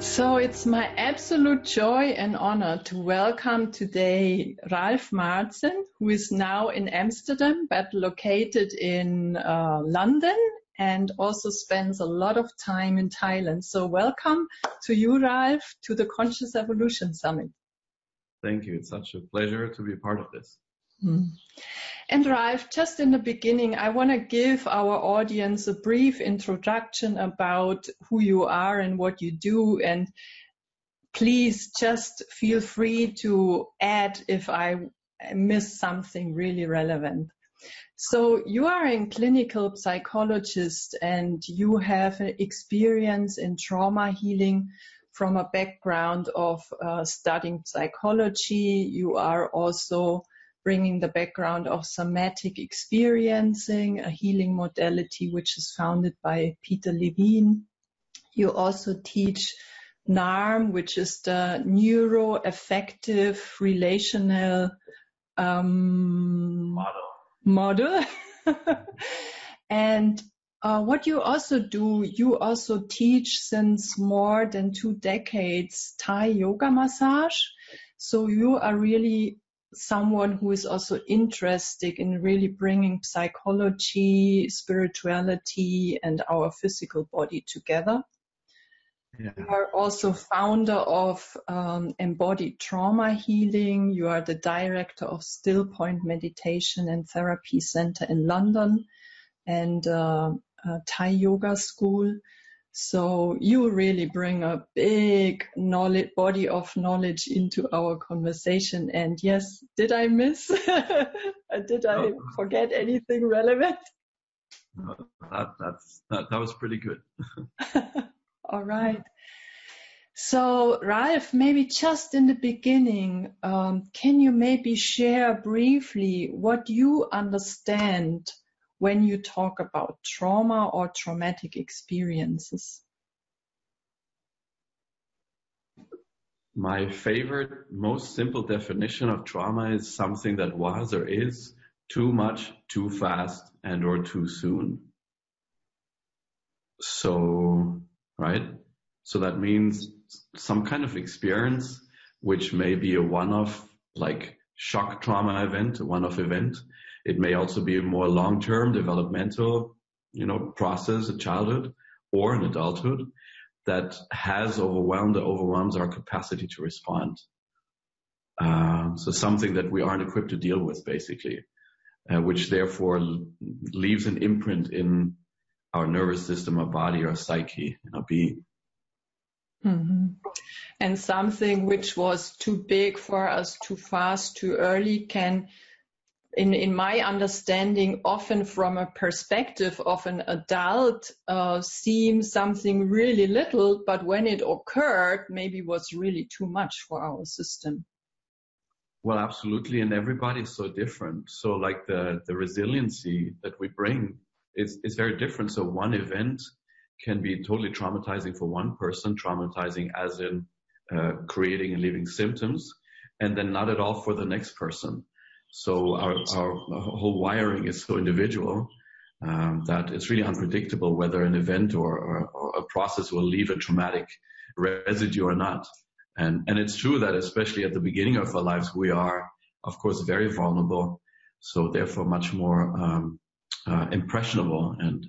So it's my absolute joy and honor to welcome today Ralf Marzen, who is now in Amsterdam, but located in London and also spends a lot of time in Thailand. So welcome to you, Ralf, to the Conscious Evolution Summit. Thank you. It's such a pleasure to be a part of this. And Ralf, just in the beginning, I want to give our audience a brief introduction about who you are and what you do. And please just feel free to add if I miss something really relevant. So you are a clinical psychologist and you have an experience in trauma healing from a background of studying psychology. You are also bringing the background of somatic experiencing, a healing modality which is founded by Peter Levine. You also teach NARM, which is the neuroaffective relational model. And what you also do, you also teach since more than 2 decades Thai yoga massage. So you are really someone who is also interested in really bringing psychology, spirituality, and our physical body together. Yeah. You are also founder of Embodied Trauma Healing. You are the director of Still Point Meditation and Therapy Center in London and Thai Yoga School. So you really bring a big body of knowledge into our conversation. And yes, did I miss? Did I forget anything relevant? No, that was pretty good. All right. So Ralf, maybe just in the beginning, can you maybe share briefly what you understand when you talk about trauma or traumatic experiences? My favorite, most simple definition of trauma is something that was or is too much, too fast, and or too soon. So, right? So that means some kind of experience, which may be a one-off, like shock trauma event, a one-off event. It may also be a more long-term developmental, process, a childhood or an adulthood that has overwhelms our capacity to respond. So something that we aren't equipped to deal with, basically, which therefore leaves an imprint in our nervous system, our body, our psyche, our being. Mm-hmm. And something which was too big for us, too fast, too early can, in my understanding, often from a perspective of an adult, seem something really little, but when it occurred, maybe was really too much for our system. Well, absolutely. And everybody is so different. So like the resiliency that we bring is very different. So one event can be totally traumatizing for one person, traumatizing as in creating and leaving symptoms, and then not at all for the next person. So our whole wiring is so individual that it's really unpredictable whether an event or a process will leave a traumatic residue or not. And it's true that especially at the beginning of our lives, we are, of course, very vulnerable. So therefore much more impressionable and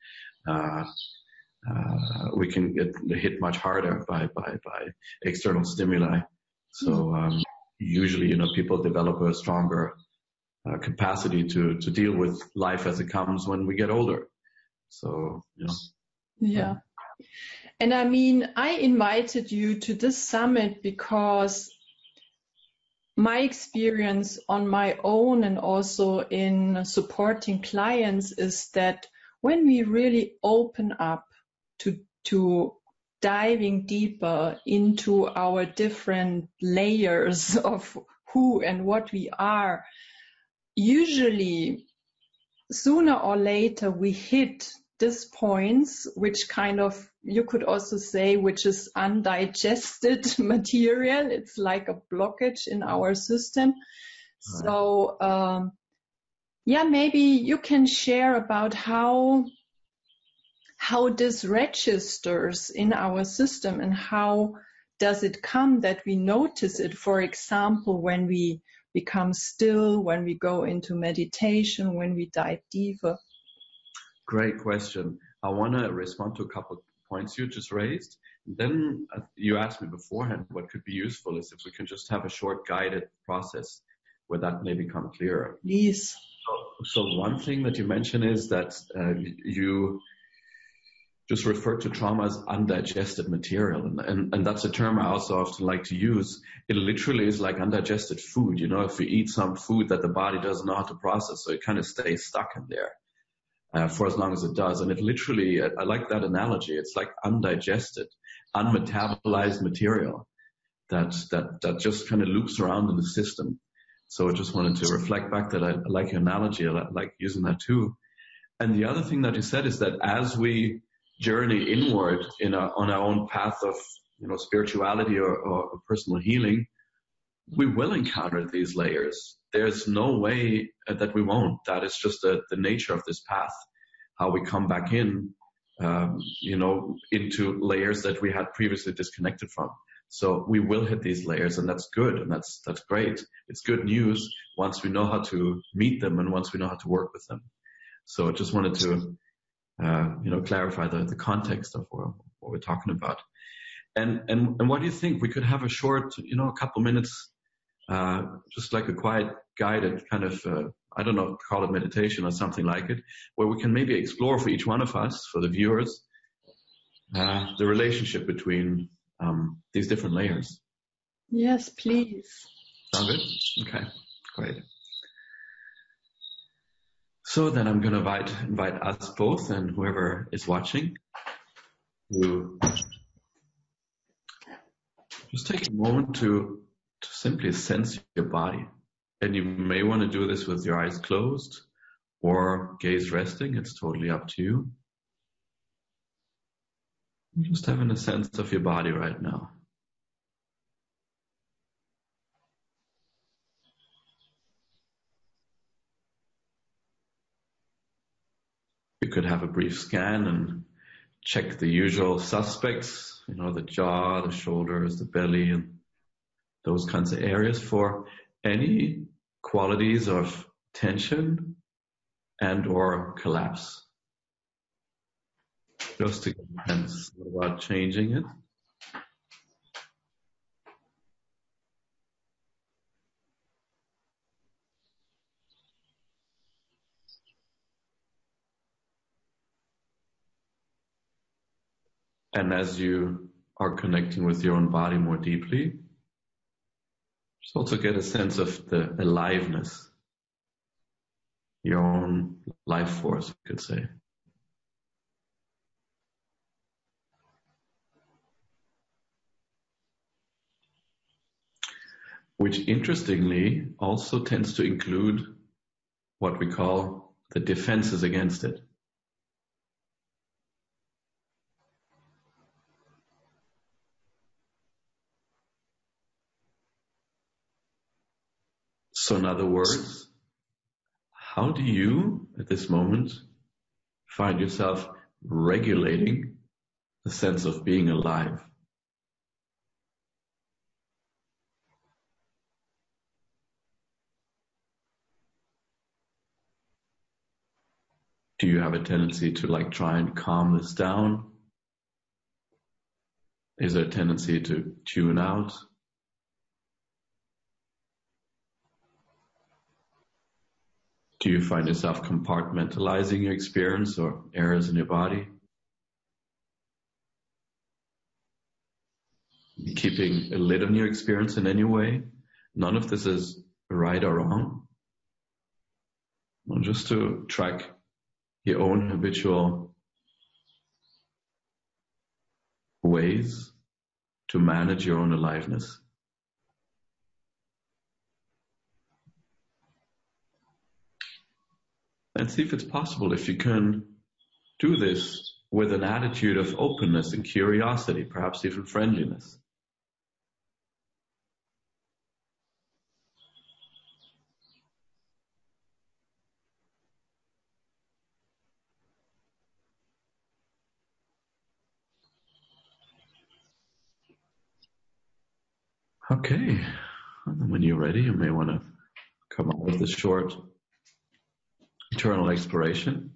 we can get hit much harder by external stimuli. So usually, people develop a stronger capacity to deal with life as it comes when we get older. So, Yeah. And I mean, I invited you to this summit because my experience on my own and also in supporting clients is that when we really open up to diving deeper into our different layers of who and what we are, usually sooner or later we hit these points, which kind of, you could also say, which is undigested material. It's like a blockage in our system. Right. So, maybe you can share about how how this registers in our system and how does it come that we notice it, for example, when we become still, when we go into meditation, when we dive deeper? Great question. I want to respond to a couple of points you just raised. Then you asked me beforehand what could be useful is if we can just have a short guided process where that may become clearer. Please. So one thing that you mentioned is that you just refer to trauma as undigested material. And that's a term I also often like to use. It literally is like undigested food. You know, if you eat some food that the body doesn't know how to process, so it kind of stays stuck in there for as long as it does. And it literally, I like that analogy. It's like undigested, unmetabolized material that just kind of loops around in the system. So I just wanted to reflect back that I like your analogy. I like using that too. And the other thing that you said is that as we journey inward on our own path of, you know, spirituality or personal healing, we will encounter these layers. There's no way that we won't. That is just the nature of this path, how we come back in, into layers that we had previously disconnected from. So we will hit these layers, and that's good, and that's great. It's good news once we know how to meet them and once we know how to work with them. So I just wanted to clarify the context of what we're talking about. And what do you think? We could have a short, a couple minutes, just like a quiet guided kind of, call it meditation or something like it, where we can maybe explore for each one of us, for the viewers, the relationship between these different layers. Yes, please. Sound good? Okay, great. So then I'm going to invite us both and whoever is watching to just take a moment to simply sense your body. And you may want to do this with your eyes closed or gaze resting. It's totally up to you. Just having a sense of your body right now. You could have a brief scan and check the usual suspects, the jaw, the shoulders, the belly, and those kinds of areas for any qualities of tension and or collapse. Just to get a sense about changing it. And as you are connecting with your own body more deeply, just also get a sense of the aliveness, your own life force, you could say. Which interestingly also tends to include what we call the defenses against it. So in other words, how do you, at this moment, find yourself regulating the sense of being alive? Do you have a tendency to try and calm this down? Is there a tendency to tune out? Do you find yourself compartmentalizing your experience or areas in your body? Keeping a lid on your experience in any way? None of this is right or wrong. Well, just to track your own habitual ways to manage your own aliveness. And see if it's possible, if you can do this with an attitude of openness and curiosity, perhaps even friendliness. Okay. And when you're ready, you may want to come up with a short eternal exploration.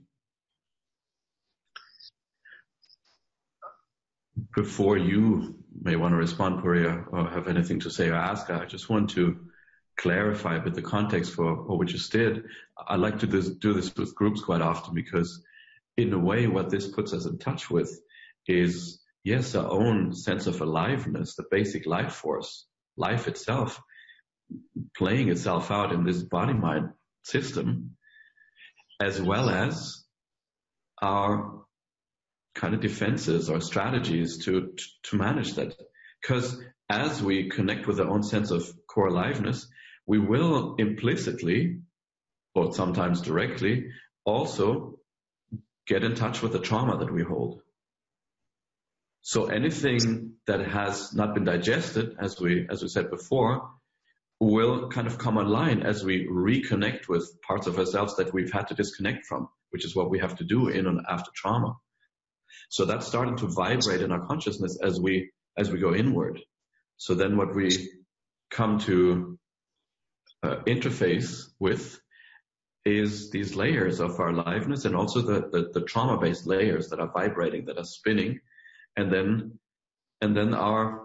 Before you may want to respond, Puria, or have anything to say or ask, I just want to clarify a bit the context for what we just did. I like to do this with groups quite often because in a way what this puts us in touch with is, yes, our own sense of aliveness, the basic life force, life itself, playing itself out in this body-mind system, as well as our kind of defenses or strategies to manage that. Because as we connect with our own sense of core aliveness, we will implicitly, or sometimes directly, also get in touch with the trauma that we hold. So anything that has not been digested, as we said before, will kind of come online as we reconnect with parts of ourselves that we've had to disconnect from, which is what we have to do in and after trauma. So that's starting to vibrate in our consciousness as we go inward. So then what we come to interface with is these layers of our aliveness, and also the trauma-based layers that are vibrating, that are spinning, and then our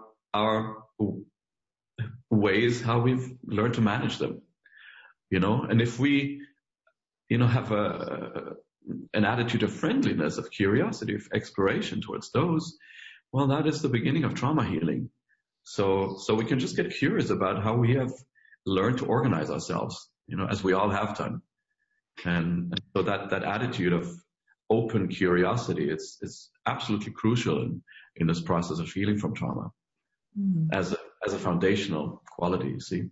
ways how we've learned to manage them, and if we, have an attitude of friendliness, of curiosity, of exploration towards those, well, that is the beginning of trauma healing. So we can just get curious about how we have learned to organize ourselves, as we all have done. And so that attitude of open curiosity is absolutely crucial in this process of healing from trauma, as a foundational quality, you see.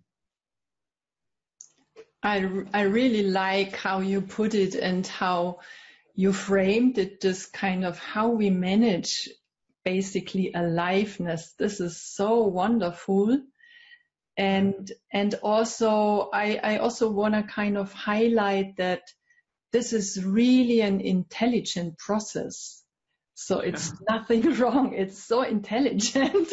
I really like how you put it and how you framed it, this kind of how we manage basically aliveness. This is so wonderful. And also, I also want to kind of highlight that this is really an intelligent process. So it's nothing wrong. It's so intelligent.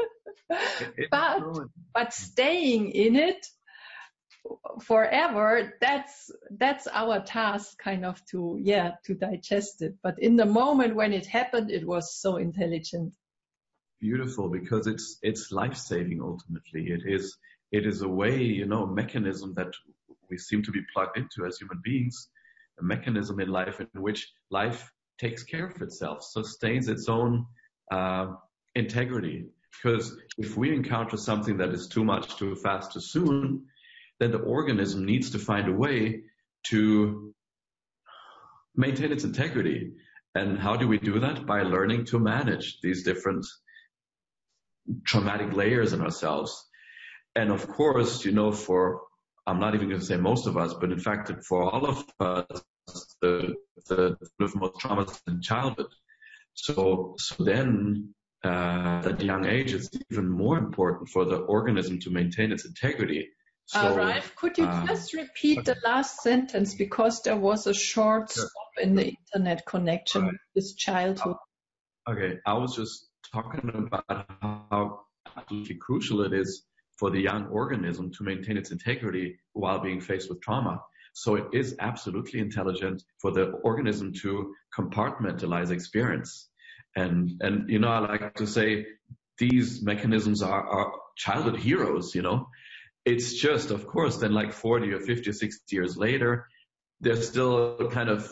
But staying in it forever, that's our task, kind of to digest it. But in the moment when it happened, it was so intelligent. Beautiful, because it's life-saving ultimately. It is a way, a mechanism that we seem to be plugged into as human beings, a mechanism in life in which life takes care of itself, sustains its own integrity. Because if we encounter something that is too much, too fast, too soon, then the organism needs to find a way to maintain its integrity. And how do we do that? By learning to manage these different traumatic layers in ourselves. And of course, I'm not even going to say most of us, but in fact, for all of us, the most traumas in childhood. So then, at a young age, it's even more important for the organism to maintain its integrity. So, Ralph, could you just repeat the last sentence, because there was a short stop in the internet connection with this childhood. Okay, I was just talking about how absolutely crucial it is for the young organism to maintain its integrity while being faced with trauma. So it is absolutely intelligent for the organism to compartmentalize experience. And I like to say these mechanisms are childhood heroes, It's just, of course, then like 40 or 50 or 60 years later, they're still kind of,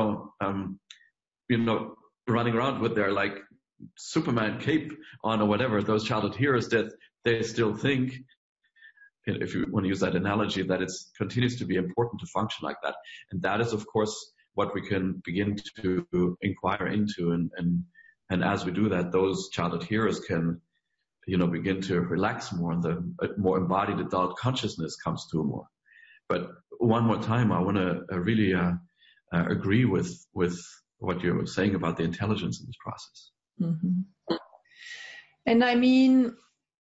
running around with their like Superman cape on or whatever, those childhood heroes that they still think, if you want to use that analogy, that it continues to be important to function like that. And that is, of course, what we can begin to inquire into. And as we do that, those childhood heroes can, begin to relax more, and the more embodied adult consciousness comes to more. But one more time, I want to really agree with what you were saying about the intelligence in this process. Mm-hmm. And I mean,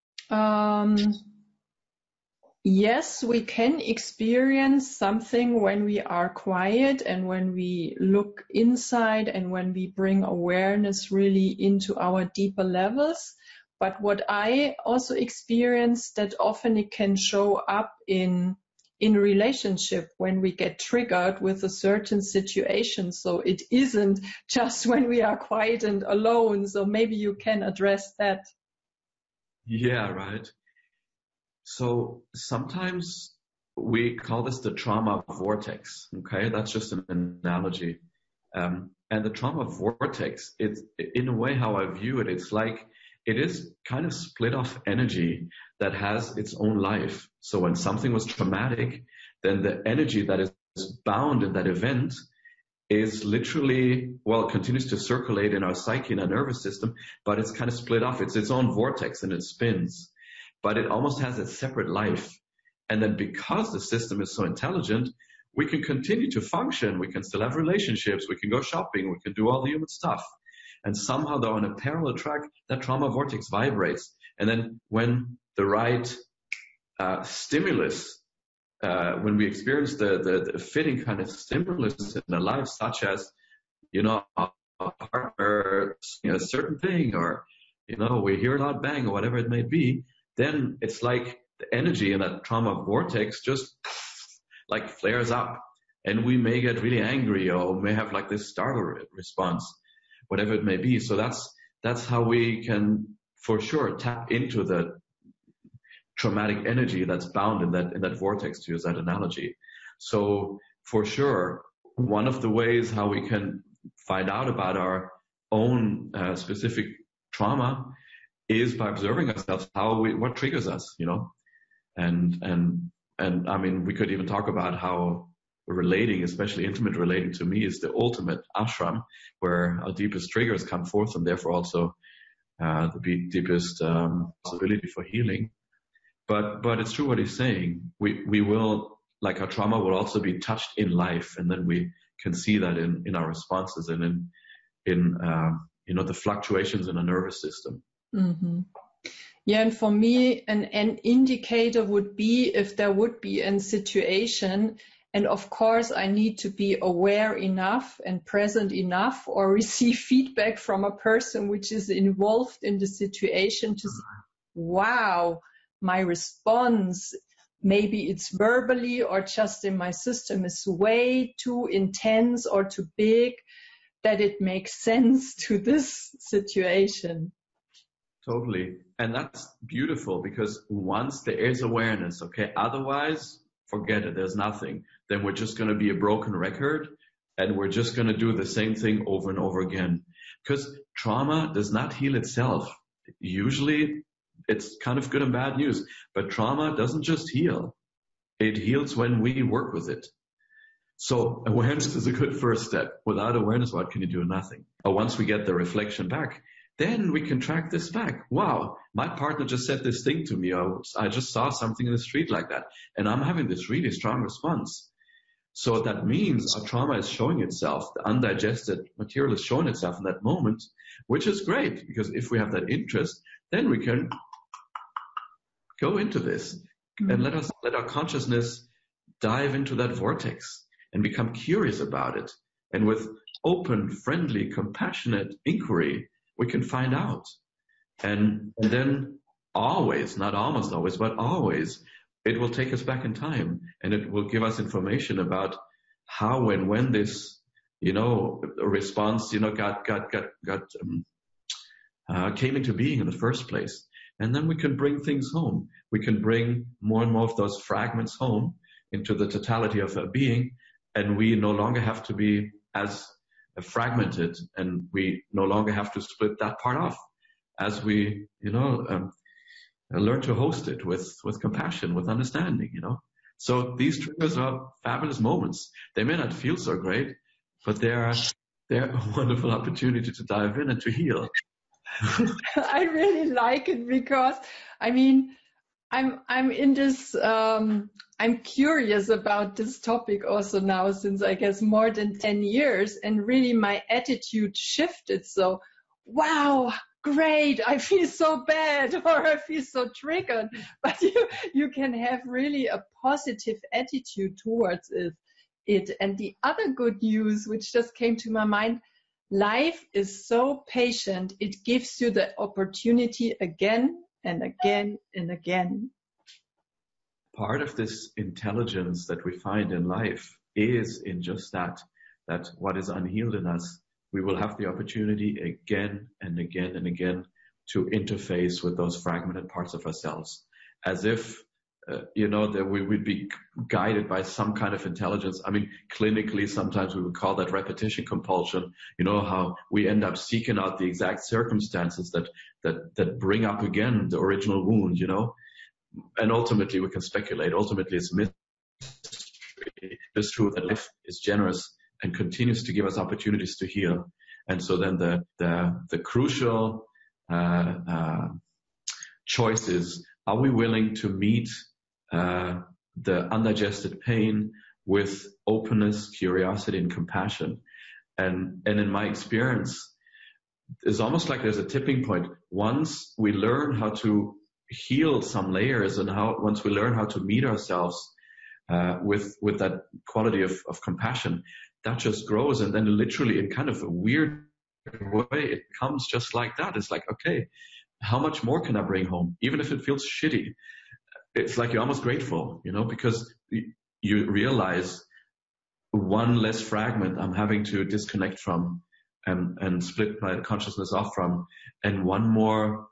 yes, we can experience something when we are quiet and when we look inside and when we bring awareness really into our deeper levels. But what I also experienced that often it can show up in relationship when we get triggered with a certain situation. So it isn't just when we are quiet and alone. So maybe you can address that. Yeah, right. So sometimes we call this the trauma vortex. Okay, that's just an analogy. And the trauma vortex, it's in a way how I view it, it's like it is kind of split off energy that has its own life. So when something was traumatic, then the energy that is bound in that event is literally, well, continues to circulate in our psyche and our nervous system, but it's kind of split off. It's its own vortex and it spins, but it almost has a separate life. And then because the system is so intelligent, we can continue to function. We can still have relationships. We can go shopping. We can do all the human stuff. And somehow, though, on a parallel track, that trauma vortex vibrates. And then when the right stimulus, when we experience the fitting kind of stimulus in our life, such as, a partner, a certain thing, or, we hear a loud bang or whatever it may be, then it's like the energy in that trauma vortex just like flares up, and we may get really angry or may have like this startle response, whatever it may be. So that's how we can for sure tap into the traumatic energy that's bound in that vortex, to use that analogy. So for sure, one of the ways how we can find out about our own specific trauma is by observing ourselves, what triggers us, and I mean, we could even talk about how relating, especially intimate relating, to me is the ultimate ashram, where our deepest triggers come forth, and therefore also the deepest possibility for healing. But it's true what he's saying. We will, like, our trauma will also be touched in life, and then we can see that in our responses and in the fluctuations in our nervous system. Mm-hmm. Yeah, and for me, an indicator would be if there would be a situation, and of course I need to be aware enough and present enough or receive feedback from a person which is involved in the situation to say, wow, my response, maybe it's verbally or just in my system, is way too intense or too big that it makes sense to this situation. Totally. And that's beautiful, because once there is awareness, okay, otherwise, forget it, there's nothing. Then we're just going to be a broken record, and we're just going to do the same thing over and over again. Because trauma does not heal itself. Usually, it's kind of good and bad news, but trauma doesn't just heal. It heals when we work with it. So awareness is a good first step. Without awareness, what can you do? Nothing. But once we get the reflection back, then we can track this back. Wow, my partner just said this thing to me, or I just saw something in the street like that, and I'm having this really strong response. So that means our trauma is showing itself, the undigested material is showing itself in that moment, which is great, because if we have that interest, then we can go into this and let our consciousness dive into that vortex and become curious about it. And with open, friendly, compassionate inquiry, we can find out. And then always, not almost always, but always, it will take us back in time, and it will give us information about how and when this, response, came into being in the first place. And then we can bring things home. We can bring more and more of those fragments home into the totality of a being, and we no longer have to be as fragmented, and we no longer have to split that part off as we, learn to host it with compassion, with understanding, So these triggers are fabulous moments. They may not feel so great, but they're a wonderful opportunity to dive in and to heal. I really like it, because, I mean, I'm in this, I'm curious about this topic also now, since I guess more than 10 years, and really my attitude shifted. So, wow, great, I feel so bad, or I feel so triggered, but you can have really a positive attitude towards it. And the other good news, which just came to my mind, life is so patient. It gives you the opportunity again and again and again. Part of this intelligence that we find in life is in just that what is unhealed in us, we will have the opportunity again and again and again to interface with those fragmented parts of ourselves, as if that we would be guided by some kind of intelligence. I mean, clinically, sometimes we would call that repetition compulsion. How we end up seeking out the exact circumstances that bring up again the original wound, and ultimately we can speculate. Ultimately, it's mystery. It's true that life is generous and continues to give us opportunities to heal. And so then the crucial choice is, are we willing to meet the undigested pain with openness, curiosity, and compassion? And in my experience, it's almost like there's a tipping point. Once we learn how to heal some layers, and once we learn how to meet ourselves with that quality of compassion, that just grows. And then literally in kind of a weird way, it comes just like that. It's like, okay, how much more can I bring home? Even if it feels shitty, it's like you're almost grateful, because you realize one less fragment I'm having to disconnect from and split my consciousness off from, and one more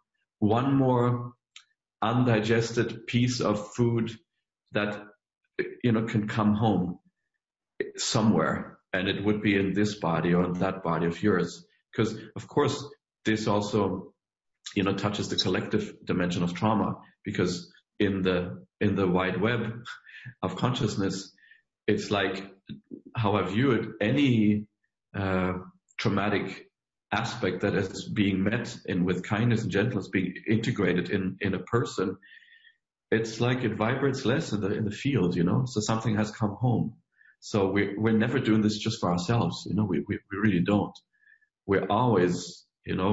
undigested piece of food that can come home somewhere, and it would be in this body or in that body of yours. Because of course this also touches the collective dimension of trauma, because in the wide web of consciousness, it's like how I view it, any traumatic aspect that is being met with kindness and gentleness, being integrated in a person, it's like it vibrates less in the field, so something has come home. So we're never doing this just for ourselves, we really don't. We're always,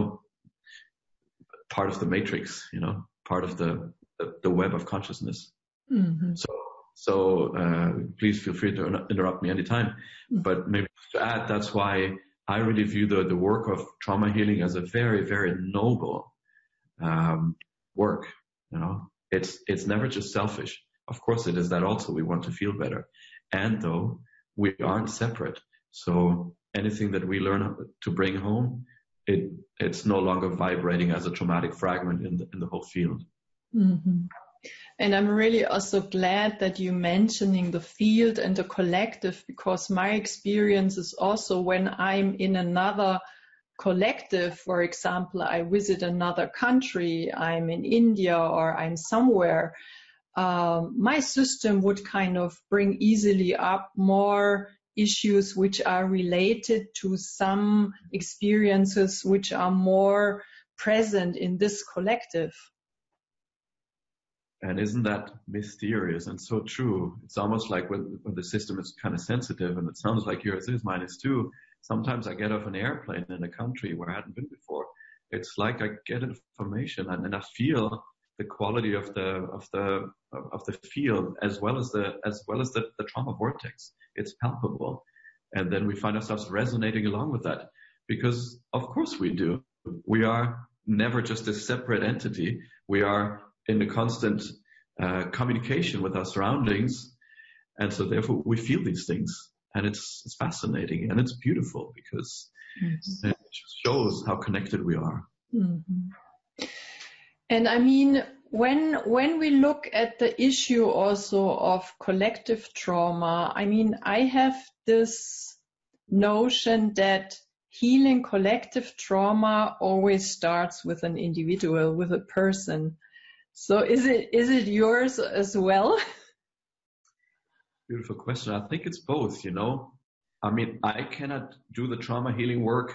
part of the matrix, part of the web of consciousness. Mm-hmm. So please feel free to interrupt me anytime. Mm-hmm. But maybe to add, that's why I really view the work of trauma healing as a very, very noble work. It's never just selfish. Of course it is that also. We want to feel better. And though we aren't separate. So anything that we learn to bring home, it's no longer vibrating as a traumatic fragment in the whole field. Mm-hmm. And I'm really also glad that you're mentioning the field and the collective, because my experience is also when I'm in another collective, for example, I visit another country, I'm in India or I'm somewhere, my system would kind of bring easily up more issues which are related to some experiences which are more present in this collective. And isn't that mysterious and so true? It's almost like when the system is kind of sensitive, and it sounds like yours is, mine is too. Sometimes I get off an airplane in a country where I hadn't been before. It's like I get information and I feel the quality of the field as well as the trauma vortex. It's palpable. And then we find ourselves resonating along with that, because of course we do. We are never just a separate entity. We are in a constant communication with our surroundings, and so therefore we feel these things, and it's fascinating and it's beautiful, because mm-hmm. it just shows how connected we are. Mm-hmm. And I mean, when we look at the issue also of collective trauma, I mean, I have this notion that healing collective trauma always starts with an individual, with a person. So is it yours as well? Beautiful question. I think it's both, I mean, I cannot do the trauma healing work,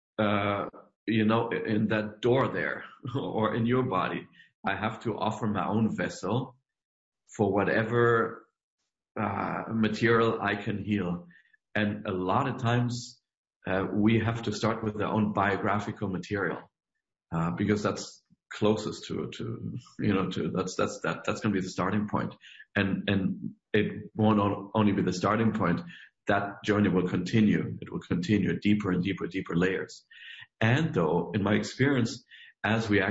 in that door there or in your body. I have to offer my own vessel for whatever material I can heal. And a lot of times we have to start with our own biographical material, because that's closest to that's going to be the starting point. And it won't only be the starting point, that journey will continue. It will continue deeper and deeper, deeper layers. And though, in my experience, as we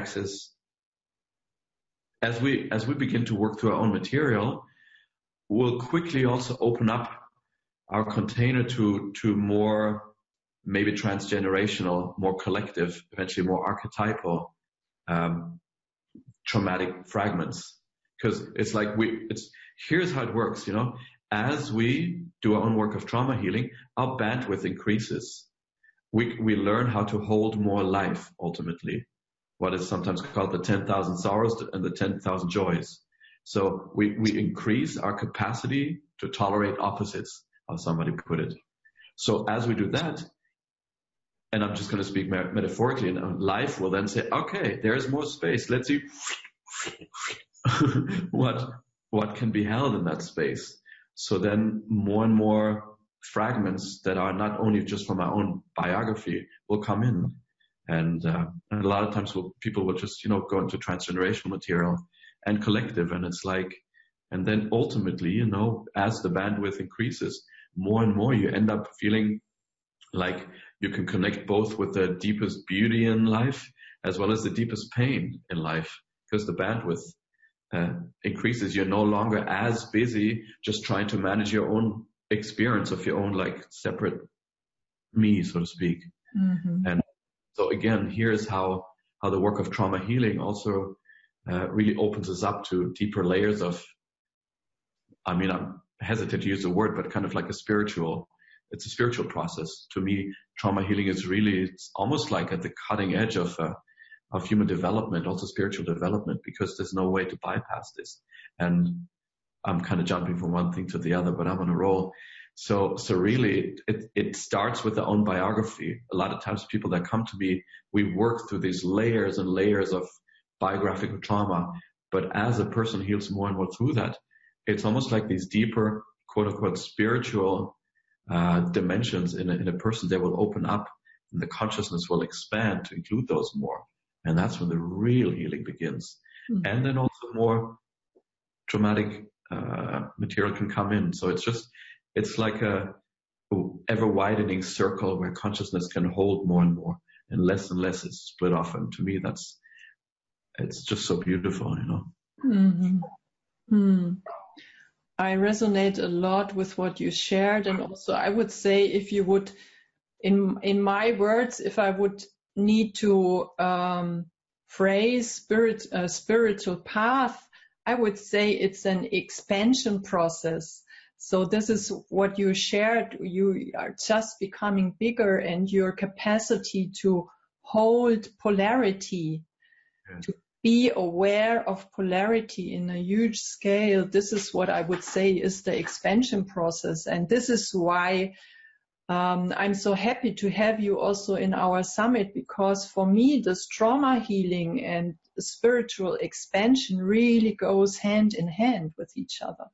begin to work through our own material, we'll quickly also open up our container to more maybe transgenerational, more collective, eventually more archetypal, traumatic fragments. Because it's like here's how it works, you know. As we do our own work of trauma healing, our bandwidth increases. We learn how to hold more life, ultimately. What is sometimes called the 10,000 sorrows and the 10,000 joys. So we increase our capacity to tolerate opposites, how somebody put it. So as we do that, and I'm just going to speak metaphorically, and life will then say, okay, there's more space. Let's see what can be held in that space. So then more and more fragments that are not only just from our own biography will come in. And a lot of times people will just, you know, go into transgenerational material and collective. And it's like, and then ultimately, you know, as the bandwidth increases, more and more you end up feeling like you can connect both with the deepest beauty in life as well as the deepest pain in life, because the bandwidth increases. You're no longer as busy just trying to manage your own experience of your own like separate me, so to speak. Mm-hmm. And so again, here's how the work of trauma healing also really opens us up to deeper layers of, I mean, I'm hesitant to use the word, but kind of like it's a spiritual process. To me, trauma healing is really, it's almost like at the cutting edge of human development, also spiritual development, because there's no way to bypass this. And I'm kind of jumping from one thing to the other, but I'm on a roll. So really it starts with their own biography. A lot of times people that come to me, we work through these layers and layers of biographical trauma. But as a person heals more and more through that, it's almost like these deeper, quote unquote, spiritual dimensions in a person, they will open up and the consciousness will expand to include those more. And that's when the real healing begins. Mm-hmm. And then also more traumatic material can come in. So it's like a ever widening circle where consciousness can hold more and more, and less is split off. And to me, it's just so beautiful, you know. Mm-hmm. Hmm. I resonate a lot with what you shared. And also I would say, if you would, in my words, if I would need to phrase spiritual path, I would say it's an expansion process. So this is what you shared. You are just becoming bigger, and your capacity to hold polarity, to be aware of polarity in a huge scale. This is what I would say is the expansion process. And this is why I'm so happy to have you also in our summit, because for me, this trauma healing and spiritual expansion really goes hand in hand with each other.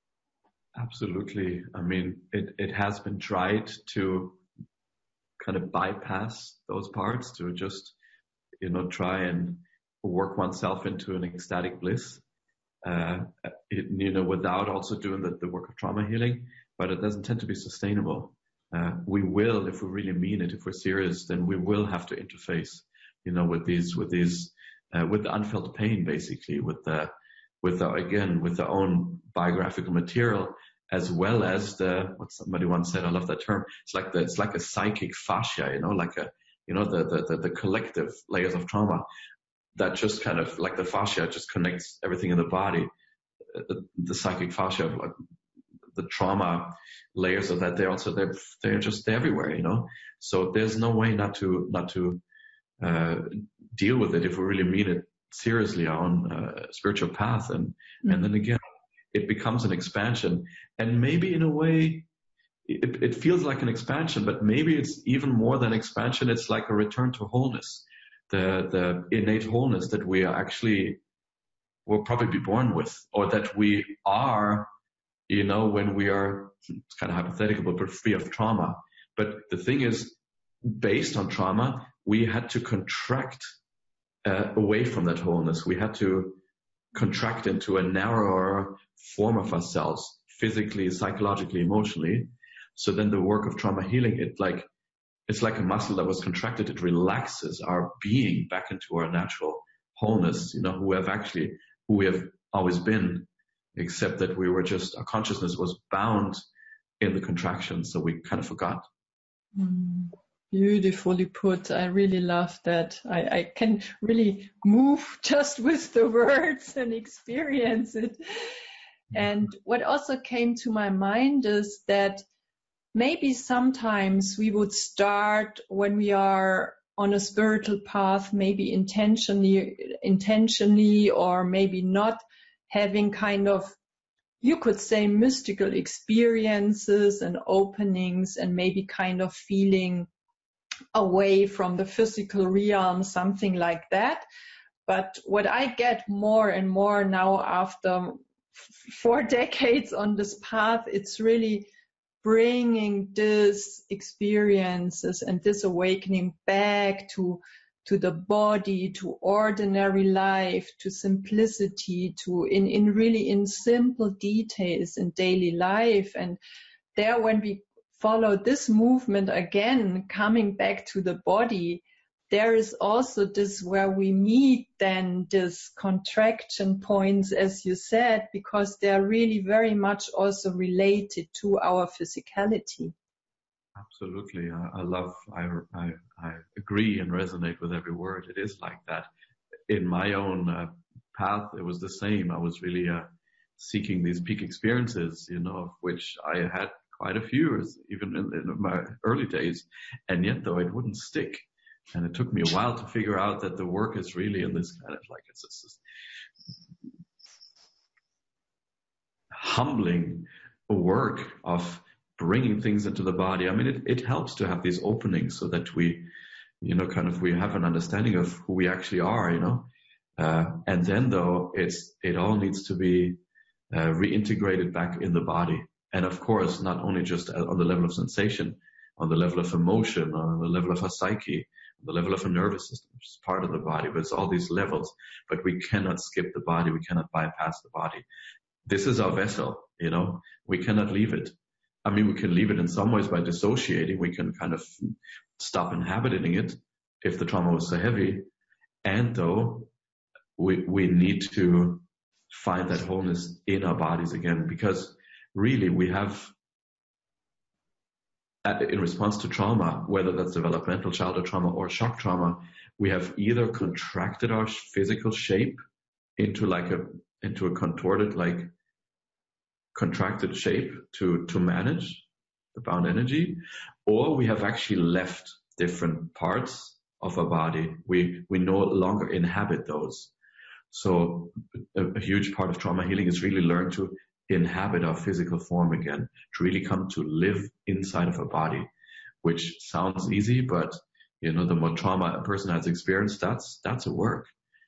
Absolutely. I mean, it has been tried to kind of bypass those parts, to just, you know, try and work oneself into an ecstatic bliss, you know, without also doing the work of trauma healing, but it doesn't tend to be sustainable. We will, if we really mean it, if we're serious, then we will have to interface, you know, with the unfelt pain, basically, with the own biographical material, as well as what somebody once said, I love that term. It's like a psychic fascia, you know, like the collective layers of trauma that just kind of like the fascia just connects everything in the body. The psychic fascia of like the trauma layers of that, they're just everywhere, you know. So there's no way not to deal with it if we really mean it seriously, our own spiritual path, and then again it becomes an expansion. And maybe in a way it feels like an expansion, but maybe it's even more than expansion. It's like a return to wholeness, the innate wholeness that we'll probably be born with, or that we are, you know, when we are, it's kind of hypothetical, but free of trauma. But the thing is, based on trauma, we had to contract away from that wholeness. We had to contract into a narrower form of ourselves, physically, psychologically, emotionally, So then the work of trauma healing, it's like a muscle that was contracted. It relaxes our being back into our natural wholeness, who we have always been, except that our consciousness was bound in the contraction. So we kind of forgot. Beautifully put. I really love that. I can really move just with the words and experience it. And what also came to my mind is that maybe sometimes we would start when we are on a spiritual path, maybe intentionally, or maybe not, having kind of, you could say, mystical experiences and openings, and maybe kind of feeling away from the physical realm, something like that. But what I get more and more now after 4 decades on this path, it's really bringing these experiences and this awakening back to the body, to ordinary life, to simplicity, to in simple details in daily life. And there, when we follow this movement again, coming back to the body, there is also this where we meet then this contraction points, as you said, because they're really very much also related to our physicality. Absolutely. I agree and resonate with every word. It is like that. In my own path, it was the same. I was really seeking these peak experiences, of which I had quite a few, even in my early days. And yet, though, it wouldn't stick. And it took me a while to figure out that the work is really in this kind of it's this humbling work of bringing things into the body. I mean, it helps to have these openings so that we, we have an understanding of who we actually are, and then though it all needs to be reintegrated back in the body. And of course, not only just on the level of sensation, on the level of emotion, on the level of our psyche, the level of a nervous system, which is part of the body, but it's all these levels. But we cannot skip the body. We cannot bypass the body. This is our vessel, we cannot leave it. I mean, we can leave it in some ways by dissociating. We can kind of stop inhabiting it if the trauma was so heavy. And though we need to find that wholeness in our bodies again, because really we have, in response to trauma, whether that's developmental childhood trauma or shock trauma, we have either contracted our physical shape into a contorted, contracted shape to manage the bound energy, or we have actually left different parts of our body. We no longer inhabit those. So a huge part of trauma healing is really learn to inhabit our physical form again, to really come to live inside of a body, which sounds easy, but the more trauma a person has experienced, that's a work.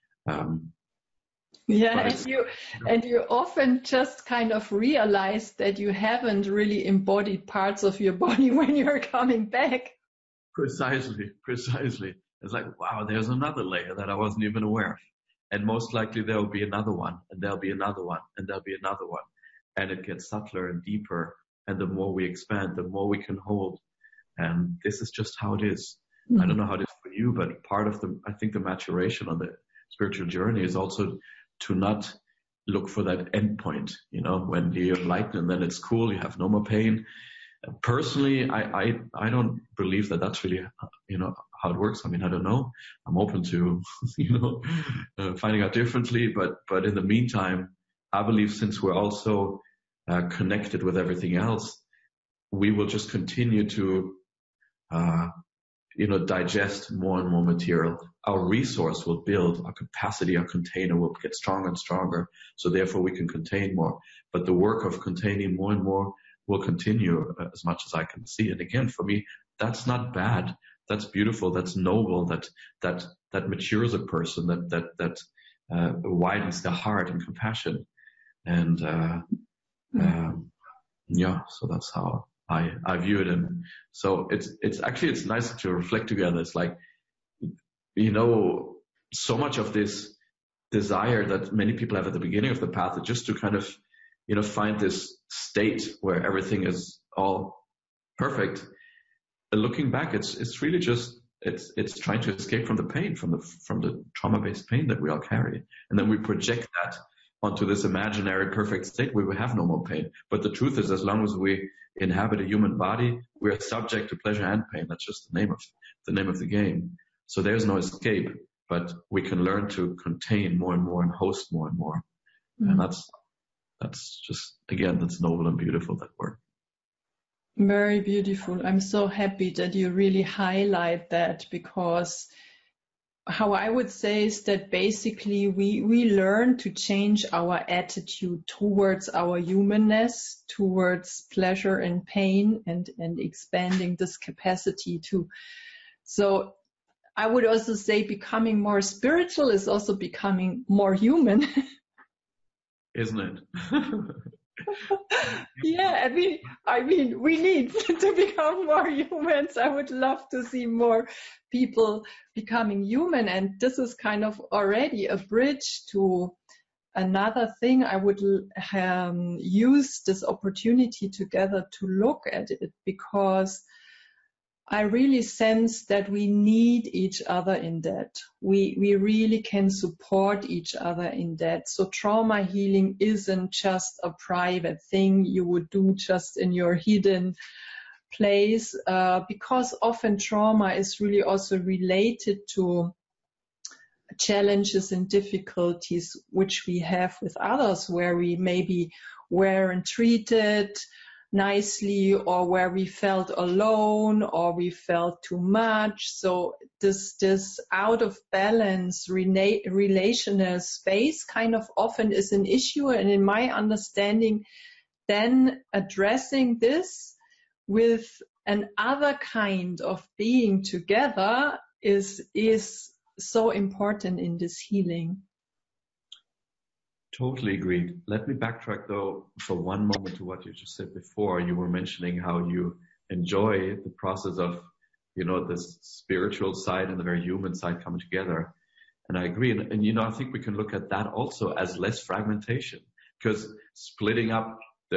And you often just kind of realize that you haven't really embodied parts of your body when you're coming back. Precisely. It's like, wow, there's another layer that I wasn't even aware of. And most likely there'll be another one, and there'll be another one, and there'll be another one. And it gets subtler and deeper. And the more we expand, the more we can hold. And this is just how it is. I don't know how it is for you, but part of I think the maturation on the spiritual journey is also to not look for that end point, when you're enlightened and then it's cool, you have no more pain. Personally, I don't believe that that's really, how it works. I mean, I don't know. I'm open to, finding out differently. But in the meantime, I believe since we're also connected with everything else, we will just continue to, digest more and more material. Our resource will build, our capacity, our container will get stronger and stronger. So therefore we can contain more. But the work of containing more and more will continue as much as I can see. And again, for me, that's not bad. That's beautiful. That's noble. That matures a person. That widens the heart and compassion. And so that's how I view it. And so it's nice to reflect together. It's like, so much of this desire that many people have at the beginning of the path is just to kind of, find this state where everything is all perfect. Looking back, it's really just, it's trying to escape from the pain, from the trauma-based pain that we all carry. And then we project that onto this imaginary perfect state where we have no more pain. But the truth is, as long as we inhabit a human body, we are subject to pleasure and pain. That's just the name of the game. So there's no escape, but we can learn to contain more and more and host more and more. And that's just, again, that's noble and beautiful, that work. Very beautiful. I'm so happy that you really highlight that, because how I would say is that basically we learn to change our attitude towards our humanness, towards pleasure and pain, and expanding this capacity to. So I would also say becoming more spiritual is also becoming more human. Isn't it? Yeah, I mean, we need to become more humans. I would love to see more people becoming human. And this is kind of already a bridge to another thing. I would use this opportunity together to look at it, because I really sense that we need each other in that. We really can support each other in that. So trauma healing isn't just a private thing you would do just in your hidden place, because often trauma is really also related to challenges and difficulties which we have with others, where we maybe weren't treated nicely, or where we felt alone, or we felt too much. So this out of balance relational space kind of often is an issue. And in my understanding, then addressing this with another kind of being together is so important in this healing. Totally agreed. Let me backtrack though for one moment to what you just said before. You were mentioning how you enjoy the process of, this spiritual side and the very human side coming together. And I agree. And I think we can look at that also as less fragmentation, because splitting up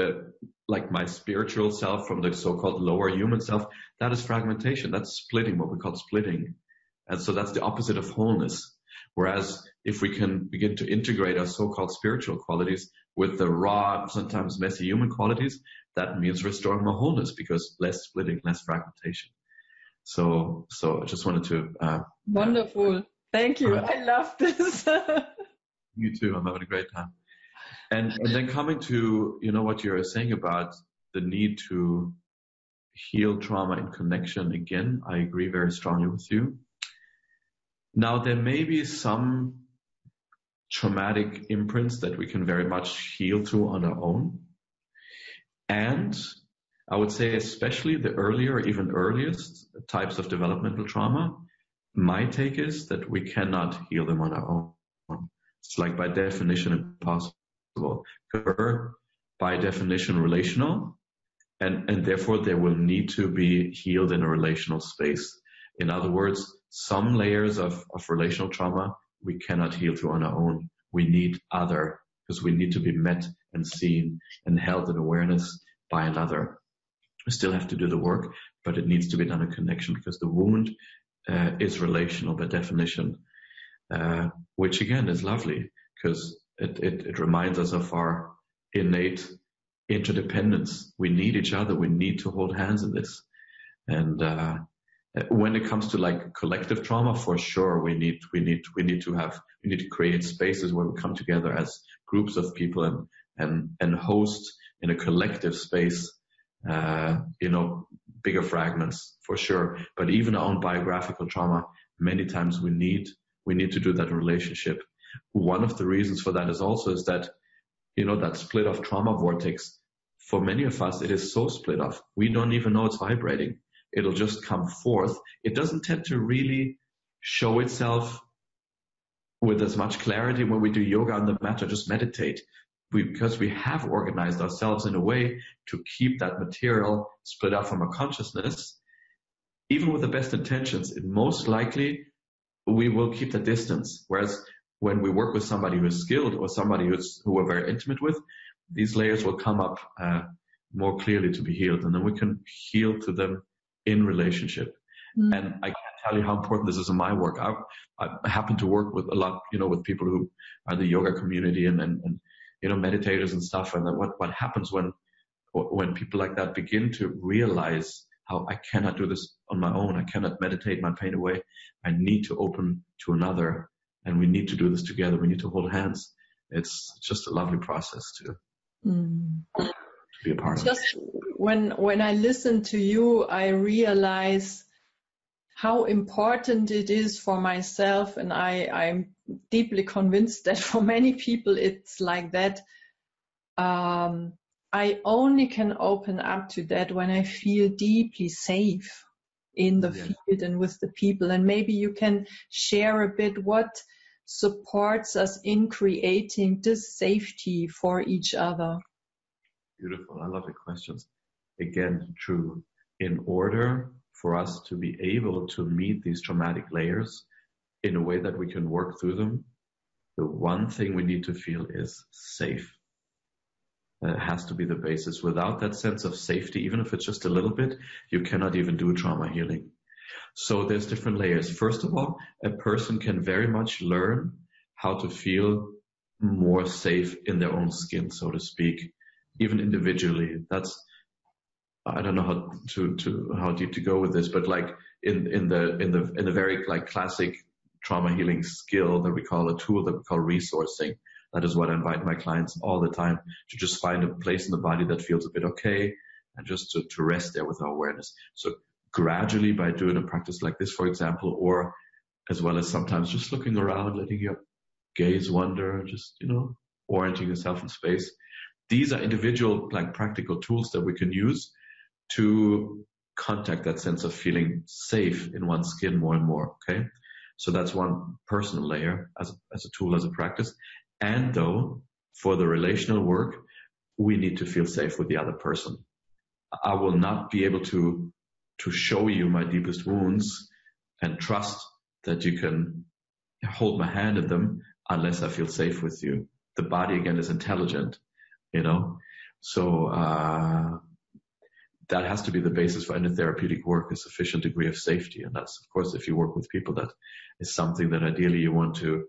my spiritual self from the so-called lower human self, that is fragmentation. That's splitting, what we call splitting. And so that's the opposite of wholeness. Whereas if we can begin to integrate our so-called spiritual qualities with the raw, sometimes messy human qualities, that means restoring more wholeness, because less splitting, less fragmentation. So I just wanted to... Wonderful. Thank you. I love this. You too. I'm having a great time. And then coming to, what you're saying about the need to heal trauma in connection, again, I agree very strongly with you. Now, there may be some traumatic imprints that we can very much heal through on our own. And I would say especially the earlier, even earliest types of developmental trauma, my take is that we cannot heal them on our own. It's like by definition impossible. They're by definition relational, and therefore they will need to be healed in a relational space. In other words, some layers of relational trauma we cannot heal through on our own. We need other, because we need to be met and seen and held in awareness by another. We still have to do the work, but it needs to be done in connection, because the wound is relational by definition, which again is lovely, because it reminds us of our innate interdependence. We need each other. We need to hold hands in this. And when it comes to collective trauma, for sure, we need to create spaces where we come together as groups of people and host in a collective space, bigger fragments, for sure. But even our own biographical trauma, many times we need to do that relationship. One of the reasons for that is that, that split off trauma vortex, for many of us, it is so split off. We don't even know it's vibrating. It'll just come forth. It doesn't tend to really show itself with as much clarity when we do yoga on the mat or just meditate, because we have organized ourselves in a way to keep that material split up from our consciousness. Even with the best intentions, it most likely we will keep the distance. Whereas when we work with somebody who is skilled or somebody who we're very intimate with, these layers will come up more clearly to be healed. And then we can heal to them in relationship. And I can't tell you how important this is in my work. I happen to work with a lot, with people who are the yoga community and meditators and stuff. And what happens when people like that begin to realize how I cannot do this on my own. I cannot meditate my pain away. I need to open to another, and we need to do this together. We need to hold hands. It's just a lovely process to be a part of. Just when I listen to you, I realize how important it is for myself, and I'm deeply convinced that for many people it's like that. I only can open up to that when I feel deeply safe in the field and with the people. And maybe you can share a bit what supports us in creating this safety for each other. Beautiful. I love your questions. Again, true. In order for us to be able to meet these traumatic layers in a way that we can work through them, the one thing we need to feel is safe. It has to be the basis. Without that sense of safety, even if it's just a little bit, you cannot even do trauma healing. So there's different layers. First of all, a person can very much learn how to feel more safe in their own skin, so to speak, even individually. I don't know how deep to go with this, but like in the very like classic trauma healing skill that we call a tool that we call resourcing. That is what I invite my clients all the time, to just find a place in the body that feels a bit okay, and just to rest there with our awareness. So gradually, by doing a practice like this, for example, or as well as sometimes just looking around, letting your gaze wander, just, orienting yourself in space. These are individual, like practical tools that we can use to contact that sense of feeling safe in one's skin more and more. Okay. So that's one personal layer as a tool, as a practice. And though for the relational work, we need to feel safe with the other person. I will not be able to show you my deepest wounds and trust that you can hold my hand in them unless I feel safe with you. The body, again, is intelligent, So that has to be the basis for any therapeutic work, a sufficient degree of safety. And that's, of course, if you work with people, that is something that ideally you want to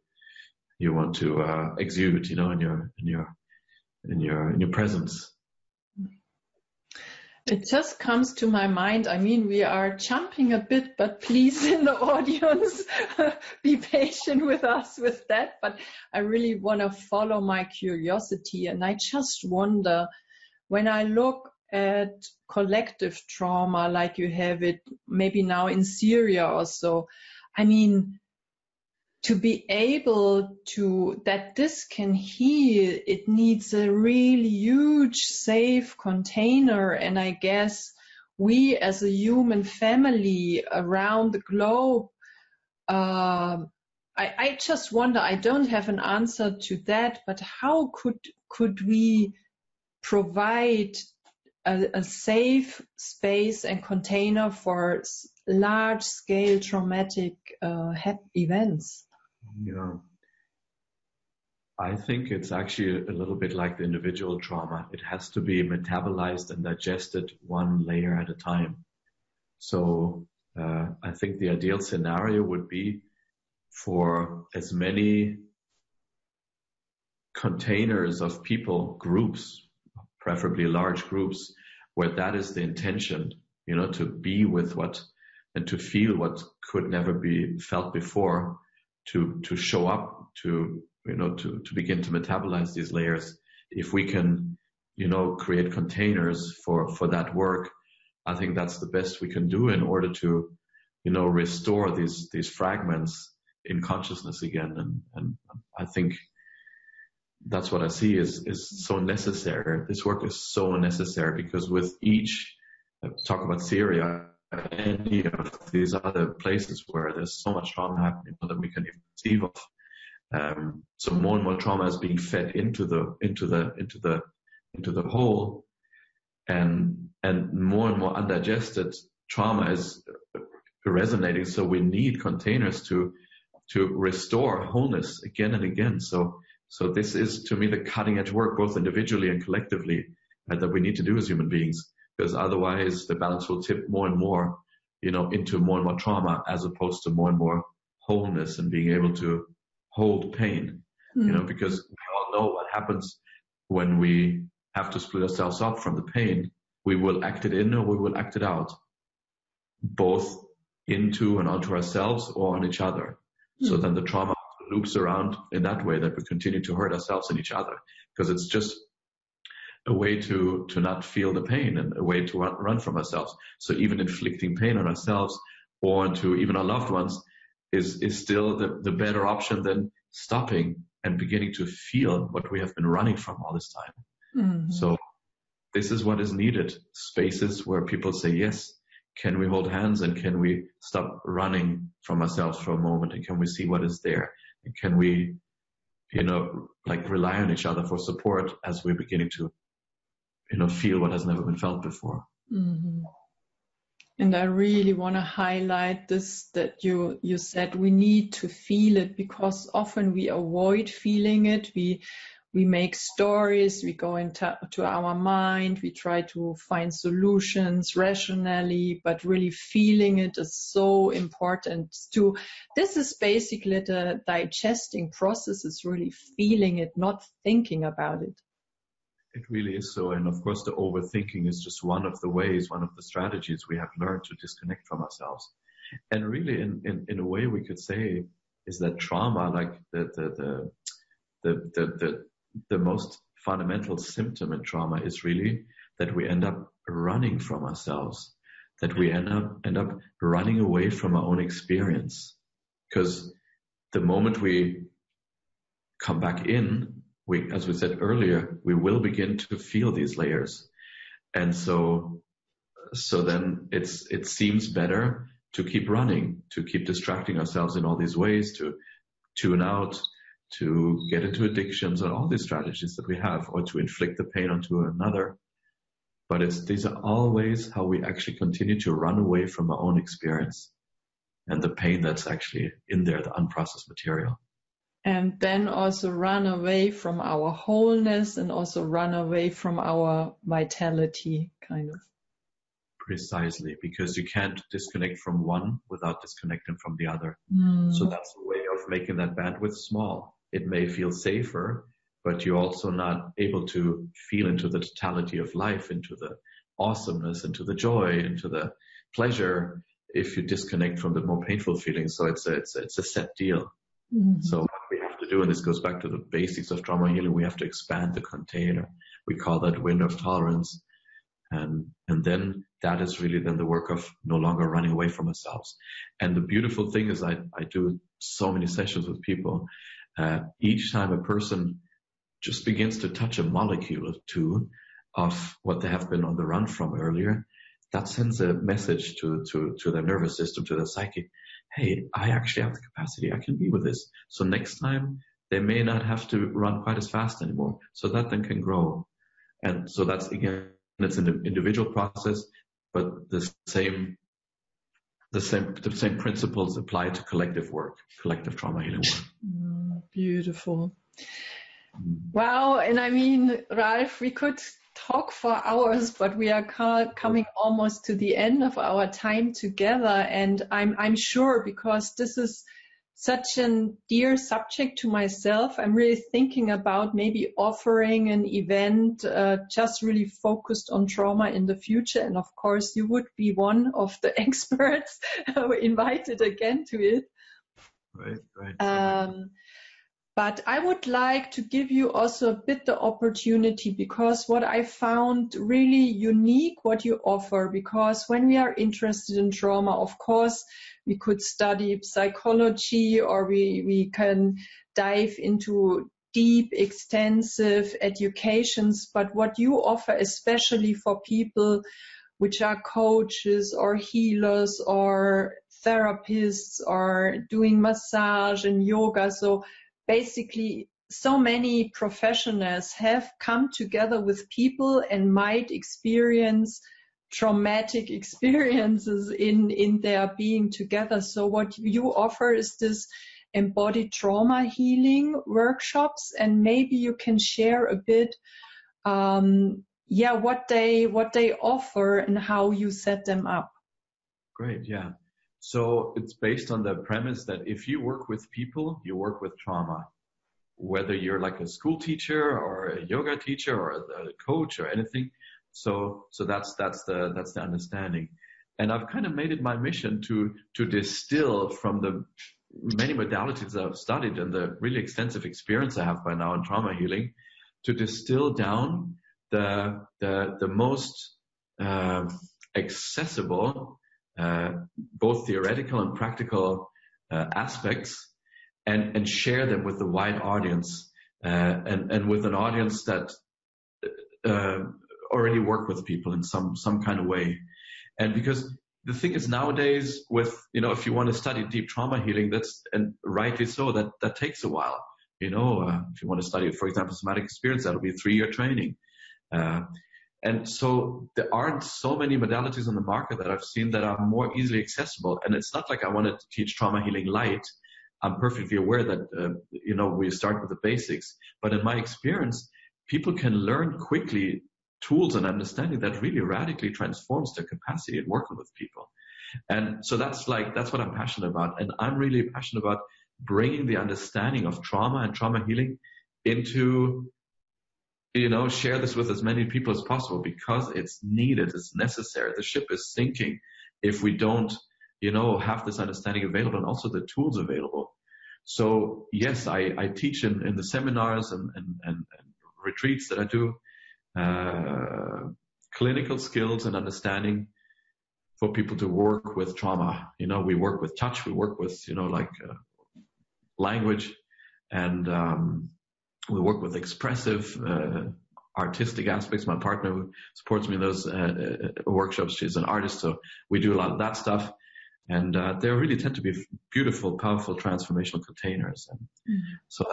exude, in your presence. It just comes to my mind. I mean, we are jumping a bit, but please, in the audience, be patient with us with that. But I really want to follow my curiosity. And I just wonder, when I look at collective trauma, like you have it maybe now in Syria or so, I mean, to be able to, that this can heal, it needs a really huge, safe container. And I guess we as a human family around the globe, I just wonder, I don't have an answer to that, but how could we provide a safe space and container for large-scale traumatic events? Yeah. I think it's actually a little bit like the individual trauma. It has to be metabolized and digested one layer at a time. So I think the ideal scenario would be for as many containers of people, groups, preferably large groups, where that is the intention, to be with what and to feel what could never be felt before, to show up, to begin to metabolize these layers. If we can, create containers for that work, I think that's the best we can do in order to, restore these fragments in consciousness again. And I think that's what I see is so necessary. This work is so necessary because with each, talk about Syria, any of these other places where there's so much trauma happening that we can even conceive of. So more and more trauma is being fed into the whole, and more and more undigested trauma is resonating. So we need containers to restore wholeness again and again. So this is, to me, the cutting edge work, both individually and collectively, that we need to do as human beings, because otherwise the balance will tip more and more, into more and more trauma, as opposed to more and more wholeness and being able to hold pain, because we all know what happens when we have to split ourselves up from the pain. We will act it in or we will act it out, both into and onto ourselves or on each other. So then the trauma loops around in that way, that we continue to hurt ourselves and each other, because it's just a way to not feel the pain and a way to run from ourselves. So even inflicting pain on ourselves or to even our loved ones is still the better option than stopping and beginning to feel what we have been running from all this time. Mm-hmm. So this is what is needed. Spaces where people say, yes, can we hold hands and can we stop running from ourselves for a moment, and can we see what is there? And can we, rely on each other for support as we're beginning to, feel what has never been felt before. Mm-hmm. And I really want to highlight this, that you said we need to feel it, because often we avoid feeling it. We make stories, we go into our mind, we try to find solutions rationally, but really feeling it is so important too. This is basically the digesting process, is really feeling it, not thinking about it. It really is so. And of course, the overthinking is just one of the ways, one of the strategies we have learned to disconnect from ourselves. And really, in a way, we could say is that trauma, like the most fundamental symptom in trauma is really that we end up running from ourselves, that we end up running away from our own experience. Because the moment we come back in, as we said earlier, we will begin to feel these layers. And so then it seems better to keep running, to keep distracting ourselves in all these ways, to tune out, to get into addictions and all these strategies that we have, or to inflict the pain onto another. But these are all ways how we actually continue to run away from our own experience and the pain that's actually in there, the unprocessed material. And then also run away from our wholeness and also run away from our vitality, kind of. Precisely, because you can't disconnect from one without disconnecting from the other. So that's a way of making that bandwidth small. It may feel safer, but you're also not able to feel into the totality of life, into the awesomeness, into the joy, into the pleasure, if you disconnect from the more painful feelings. So it's a set deal. Mm-hmm. So what we have to do, and this goes back to the basics of trauma healing, we have to expand the container. We call that window of tolerance. And then that is really then the work of no longer running away from ourselves. And the beautiful thing is I do so many sessions with people. Each time a person just begins to touch a molecule or two of what they have been on the run from earlier, that sends a message to their nervous system, to their psyche. Hey, I actually have the capacity. I can be with this. So next time they may not have to run quite as fast anymore. So that then can grow. And so that's, again, it's an individual process, but the same principles apply to collective work, collective trauma healing work. Beautiful. Wow. And I mean, Ralf, we could talk for hours, but we are coming almost to the end of our time together. And I'm sure, because this is such a dear subject to myself, I'm really thinking about maybe offering an event just really focused on trauma in the future. And of course, you would be one of the experts invited again to it. Right. But I would like to give you also a bit the opportunity, because what I found really unique what you offer, because when we are interested in trauma, of course, we could study psychology, or we can dive into deep, extensive educations. But what you offer, especially for people which are coaches or healers or therapists or doing massage and yoga, so basically, so many professionals have come together with people and might experience traumatic experiences in their being together. So what you offer is this embodied trauma healing workshops, and maybe you can share a bit what they offer and how you set them up. Great, yeah. So it's based on the premise that if you work with people, you work with trauma. Whether you're like a school teacher or a yoga teacher or a coach or anything. So that's the understanding. And I've kind of made it my mission to distill from the many modalities that I've studied and the really extensive experience I have by now in trauma healing, to distill down the most accessible, both theoretical and practical aspects, and share them with the wide audience, and with an audience that already work with people in some kind of way. And because the thing is nowadays with, if you want to study deep trauma healing, and rightly so, that takes a while. If you want to study, for example, somatic experience, that'll be a 3-year training. And so there aren't so many modalities on the market that I've seen that are more easily accessible. And it's not like I want to teach trauma healing light. I'm perfectly aware that, we start with the basics. But in my experience, people can learn quickly tools and understanding that really radically transforms their capacity at working with people. And so that's what I'm passionate about. And I'm really passionate about bringing the understanding of trauma and trauma healing into, share this with as many people as possible, because it's needed, it's necessary. The ship is sinking if we don't, have this understanding available and also the tools available. So yes, I teach in the seminars and retreats that I do, clinical skills and understanding for people to work with trauma. We work with touch, we work with, language, and we work with expressive, artistic aspects. My partner who supports me in those workshops, she's an artist, so we do a lot of that stuff. And they really tend to be beautiful, powerful, transformational containers. And so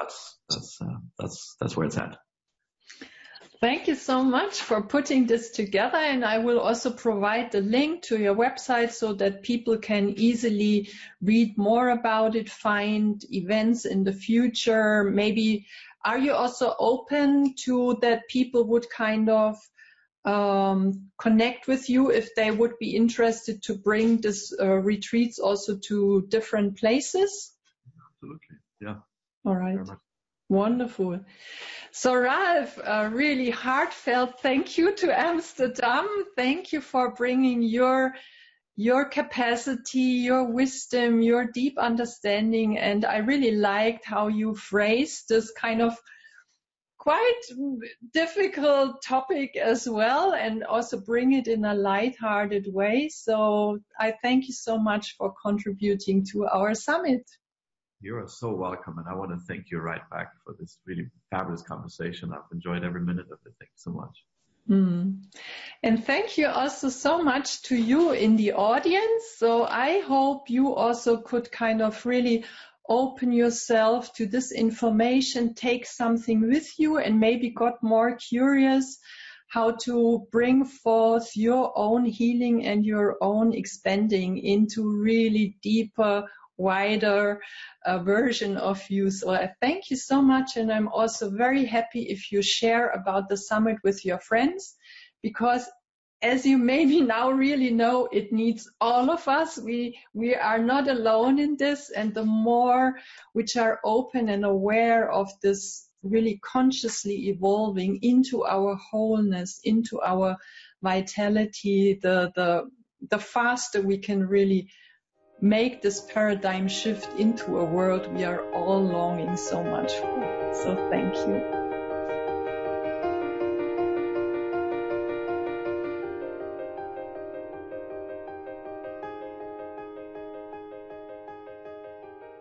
that's where it's at. Thank you so much for putting this together, and I will also provide the link to your website so that people can easily read more about it, find events in the future. Maybe are you also open to that people would kind of connect with you if they would be interested to bring this retreats also to different places? Absolutely, yeah. All right. Wonderful. So Ralf, a really heartfelt thank you to Amsterdam. Thank you for bringing your capacity, your wisdom, your deep understanding. And I really liked how you phrased this kind of quite difficult topic as well, and also bring it in a lighthearted way. So I thank you so much for contributing to our summit. You are so welcome, and I want to thank you right back for this really fabulous conversation. I've enjoyed every minute of it. Thank you so much. And thank you also so much to you in the audience. So I hope you also could kind of really open yourself to this information, take something with you, and maybe got more curious how to bring forth your own healing and your own expanding into really deeper, wider version of you. So I thank you so much, and I'm also very happy if you share about the summit with your friends, because as you maybe now really know, it needs all of us. We are not alone in this, and the more which are open and aware of this really consciously evolving into our wholeness, into our vitality, the faster we can really make this paradigm shift into a world we are all longing so much for. So thank you.